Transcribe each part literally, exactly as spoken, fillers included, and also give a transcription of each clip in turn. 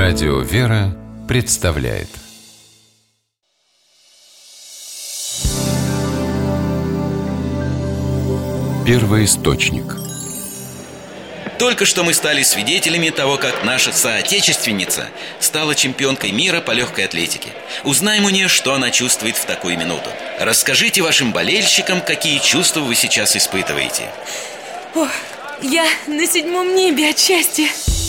Радио «Вера» представляет Первоисточник. Только что мы стали свидетелями того, как наша соотечественница стала чемпионкой мира по легкой атлетике. Узнаем у нее, что она чувствует в такую минуту. Расскажите вашим болельщикам, какие чувства вы сейчас испытываете. Ох, я на седьмом небе от счастья.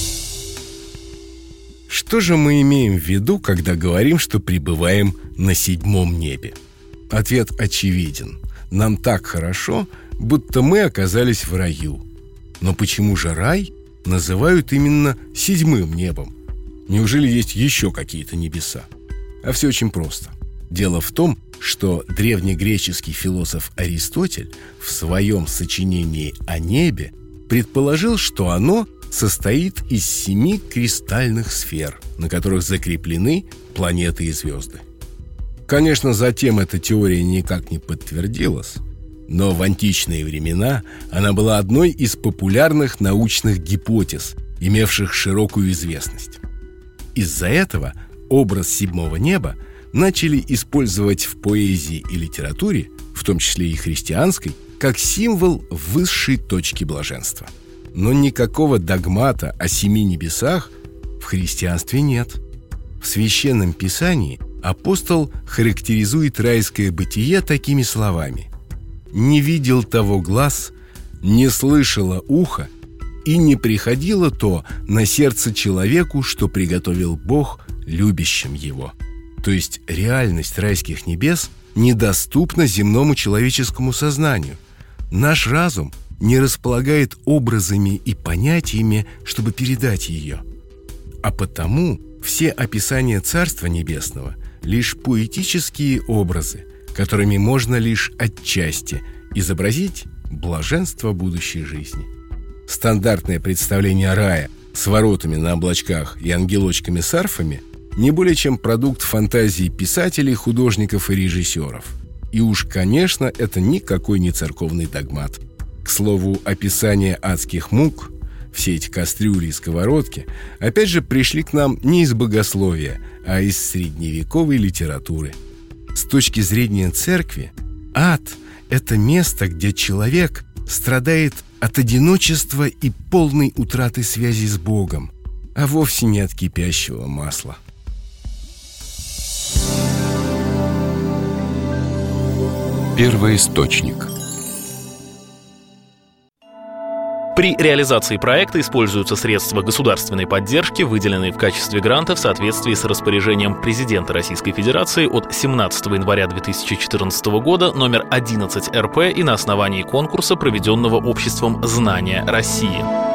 Что же мы имеем в виду, когда говорим, что пребываем на седьмом небе? Ответ очевиден. Нам так хорошо, будто мы оказались в раю. Но почему же рай называют именно седьмым небом? Неужели есть еще какие-то небеса? А все очень просто. Дело в том, что древнегреческий философ Аристотель в своем сочинении о небе предположил, что оно состоит из семи кристальных сфер, на которых закреплены планеты и звезды. Конечно, затем эта теория никак не подтвердилась, но в античные времена она была одной из популярных научных гипотез, имевших широкую известность. Из-за этого образ седьмого неба начали использовать в поэзии и литературе, в том числе и христианской, как символ высшей точки блаженства. Но никакого догмата о семи небесах в христианстве нет. В Священном Писании апостол характеризует райское бытие такими словами: «Не видел того глаз, не слышало ухо, и не приходило то на сердце человеку, что приготовил Бог любящим его». То есть реальность райских небес недоступна земному человеческому сознанию. Наш разум не располагает образами и понятиями, чтобы передать ее. А потому все описания Царства Небесного — лишь поэтические образы, которыми можно лишь отчасти изобразить блаженство будущей жизни. Стандартное представление рая с воротами на облачках и ангелочками с арфами не более чем продукт фантазии писателей, художников и режиссеров. И уж, конечно, это никакой не церковный догмат. К слову, описание адских мук, все эти кастрюли и сковородки, опять же пришли к нам не из богословия, а из средневековой литературы. С точки зрения церкви, ад – это место, где человек страдает от одиночества и полной утраты связи с Богом, а вовсе не от кипящего масла. Первоисточник. При реализации проекта используются средства государственной поддержки, выделенные в качестве гранта в соответствии с распоряжением президента Российской Федерации от семнадцатого января две тысячи четырнадцатого года номер одиннадцать эр пэ и на основании конкурса, проведенного обществом «Знания России».